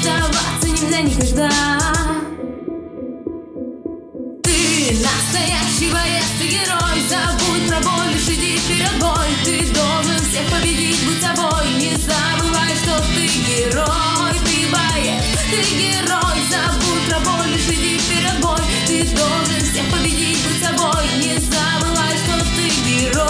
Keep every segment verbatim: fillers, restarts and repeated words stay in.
сдаваться нельзя никогда. Ты настоящий боец, ты герой. Забудь про боль, лишь иди вперед, бой. Ты должен всех победить, будь собой. Не забывай, что ты герой. Ты боец, ты герой. Забудь про боль, лишь иди вперед, бой. Ты должен всех победить, будь собой. Не забывай, что ты герой.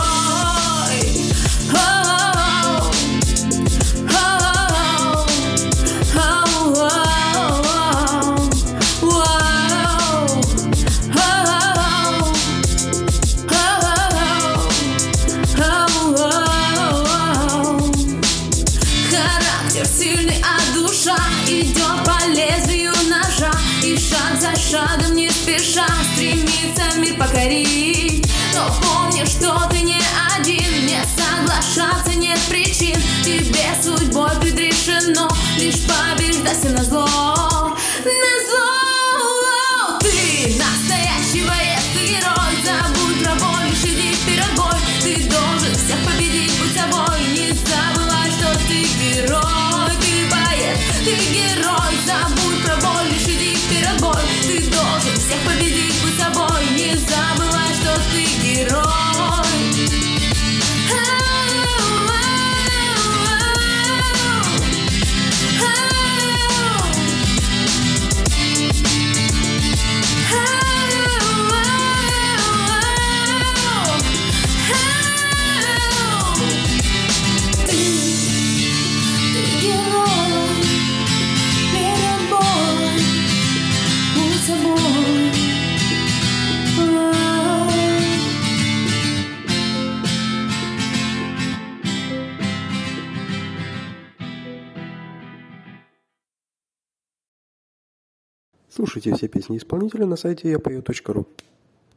Сильный, а душа идет по лезвию ножа, и шаг за шагом не спеша стремится мир покорить. Но помни, что ты не один, не соглашаться нет причин. Тебе судьбой предрешено лишь побеждать всем назло, назло. Ты настоящий боец, ты герой. Забудь про боль, лишь иди вперед, бой. Ты должен всех победить, будь собой. Не забывай, что ты герой. Ты герой, забудь про боль, лишь иди вперед, бой. Ты должен всех победить, будь собой. Не забывай, что ты герой. Слушайте все песни исполнителя на сайте я пою точка ру.